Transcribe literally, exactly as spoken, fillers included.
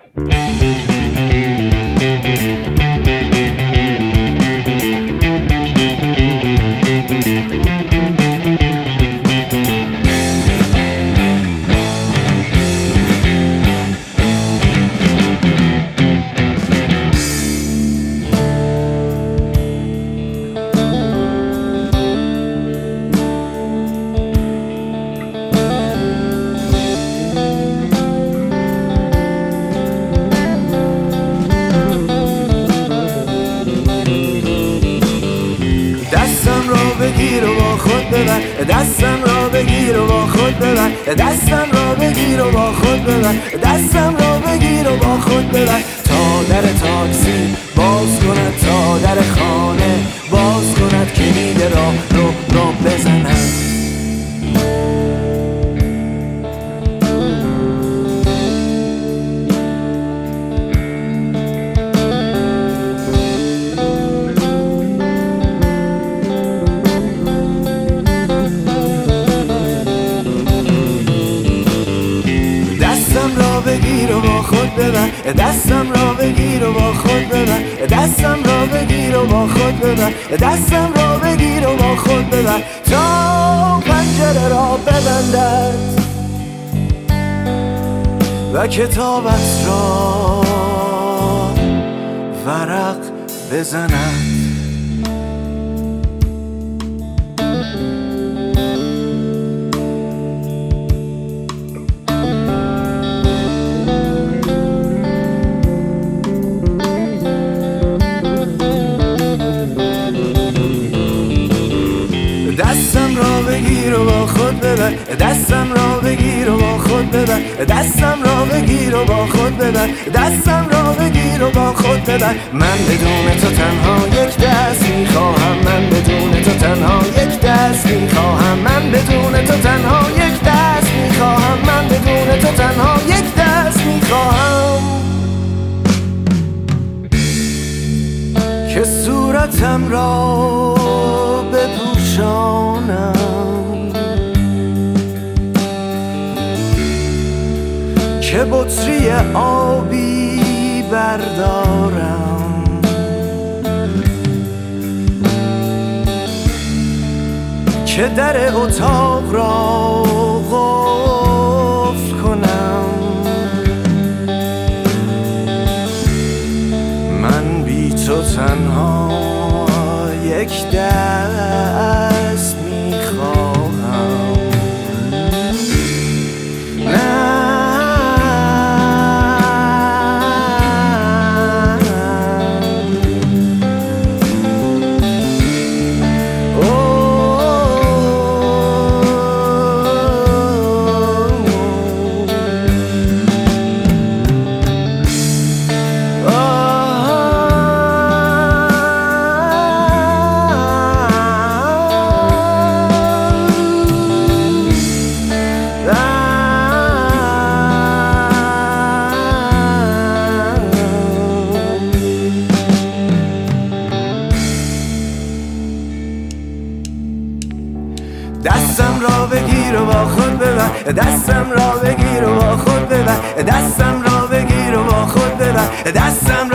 دستم را بگیر و با خود ببر، دستم را بگیر و با خود ببر، دستم را بگیر و با خود ببر، دستم را بگیر و با خود ببر، تا در تاکسی باز کند، تا در خانه باز کند، کلید را رو رو بزند. دستم را بگیر و با خود ببر، دستم را بگیر و با خود ببر، دستم را بگیر و با خود ببر، دستم را بگیر و با خود ببر، تا پنجره را ببندد و کتابت را ورق بزند. دستم را بگیر و با خود ببر، دستم را بگیر و با خود ببر، دستم را بگیر و با خود ببر، دستم را بگیر و با خود ببر. من بدون تو تنها یک دست میخواهم، من بدون تو تنها یک دست میخواهم، من بدون تو تنها یک دست میخواهم، من بدون تو تنها یک دست میخواهم، که صورتم را بپوشانم، که بطری آبی بردارم، که در اتاق را قفل کنم. من بی تو تنها یک دست میخواهم. نه دستم را بگیر و با خود ببر، دستم را بگیر و با خود ببر، دستم را بگیر و با خود ببر، دستم